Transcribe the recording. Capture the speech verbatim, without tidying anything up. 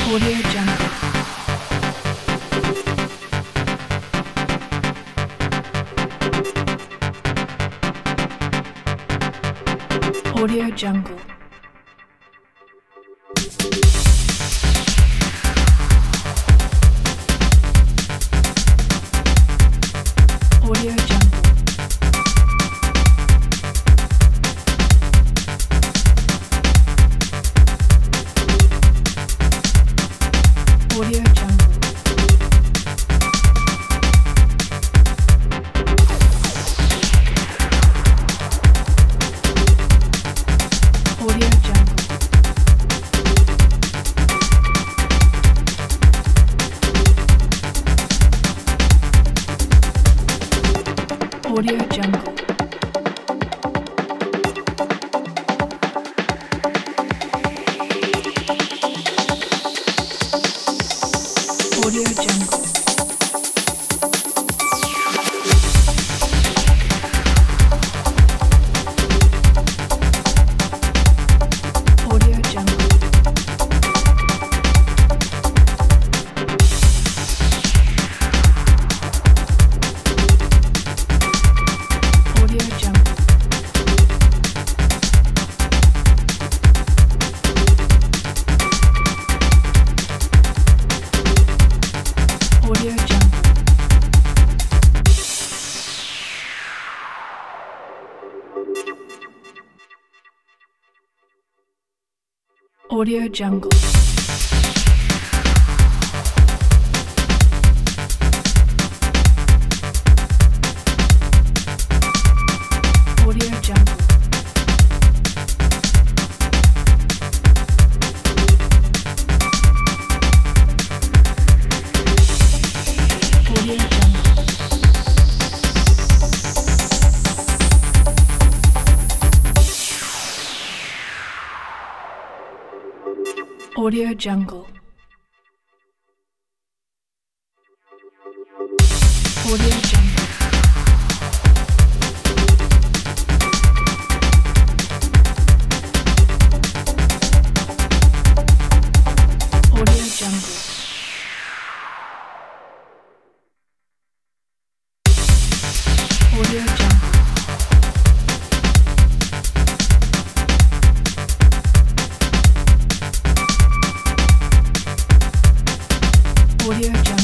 Audio Jungle. Audio Jungle. Audio Jungle. Audio Jungle. Audio Jungle. Audio Jungle. Audio Jungle. Audio Jungle. Audio Jungle. Audio Jungle. Audio Jungle. Audio Jungle. Audio Jungle. Audio Jungle. Audio Jungle. Audio Jungle. Audio Jungle. Audio Jungle.